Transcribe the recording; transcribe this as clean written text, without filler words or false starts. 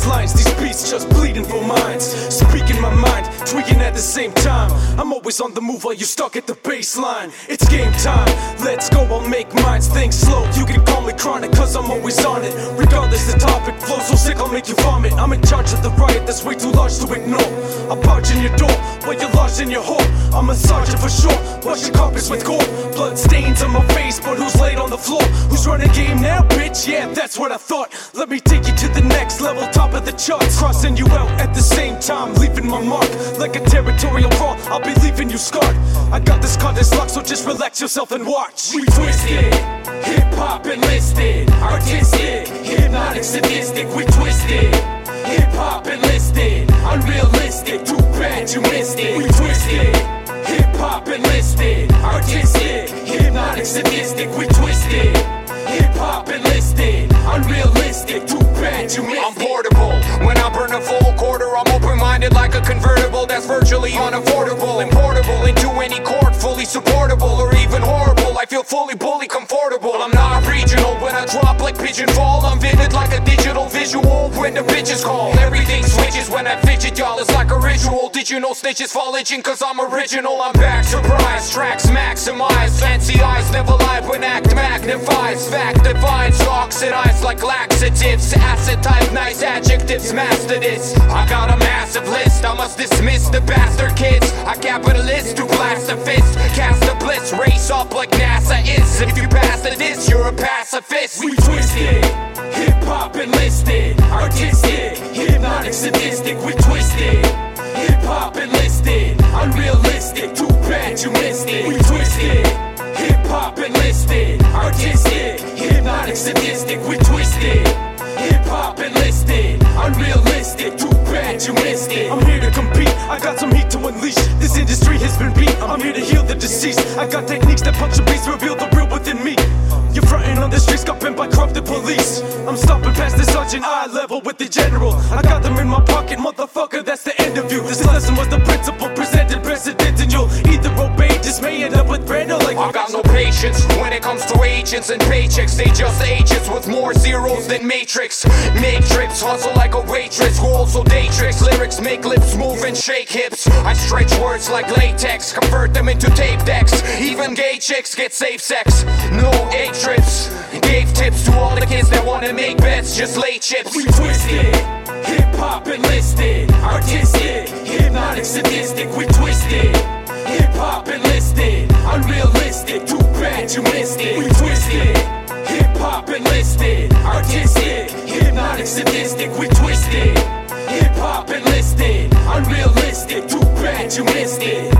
lines, these beats just bleeding for minds. Speaking my mind, tweaking at the same time. I'm always on the move while you stuck at the baseline. It's game time, let's go, I'll make minds think slow. You can call me chronic cause I'm always on it. Regardless the topic, flow so sick I'll make you vomit. I'm in charge of the riot that's way too large to ignore. I'll barge in your door while you're lodged in your hole. I'm a sergeant for sure, wash your carpets with gold. Blood stains on my face, but who's laid on the floor? Who's running game now, bitch? Yeah, that's what I thought. Let me take you to the next level, top of the charts. Crossing you out at the same time, leaving my mark. Like a territorial crawl, I'll be leaving you scarred. I got this contest locked, so just relax yourself and watch. We twisted, hip-hop enlisted, artistic, hypnotic, sadistic, we twisted. Hip-hop enlisted, unrealistic, too bad you missed it. We twisted, hip-hop enlisted, artistic, hypnotic, sadistic, we twisted. Hip-hop enlisted, unrealistic, too bad you missed it. I'm portable, when I burn a full quarter I'm open-minded like a convertible that's virtually unaffordable. Importable into any court, fully supportable or even horrible. I feel fully bully comfortable. I'm not regional when I drop like pigeon fall. I'm vivid like a digital visual when the bitches call. Everything switches when I fidget, y'all, it's like a ritual. Did you know snitches fall itching cause I'm original? I'm back, surprise, tracks maximize. Fancy eyes never lie when act magnifies. Fact defines, oxidize like laxatives. Acid type, nice adjectives, master this. I got a massive list, I must dismiss the bastard kids. I capitalist to blast a fist, cast a blitz, race up like NASA is. If you pass the diss, you're a pacifist. We twisted, hip-hop enlisted, artistic, hypnotic, sadistic, we twisted. Hip-hop enlisted, unrealistic, too bad you missed it. We twisted, hip-hop enlisted, artistic, hypnotic, sadistic, we twisted. Hip-hop enlisted, unrealistic, too bad you missed it. I'm here to compete, I got some heat to unleash. This industry has been beat, I'm here to heal the deceased. I got techniques that punch the beast, reveal the real within me. You're frontin' on the streets, got bent by corrupted police. I'm stopping past the sergeant, eye level with the general. I got them in my pocket, motherfucker, that's the end of you. This lesson was the principle, presented precedent, and you'll either obey, just may end up with bread or like I got no patience when it comes to agents and paychecks. They just agents with more zeros than Matrix. Make trips, hustle like a waitress who also day tricks. Lyrics make lips move and shake hips. I stretch words like latex, convert them into tape decks. Even gay chicks get safe sex. No A trips. Gave tips to all the kids that wanna make bets, just lay chips. We twisted, hip-hop enlisted, artistic, hypnotic, sadistic, we twisted. Hip-hop enlisted, unrealistic, too bad you missed it. We twisted, hip-hop enlisted, artistic, hypnotic, sadistic, we twisted. Hip-hop enlisted, unrealistic, too bad you missed it.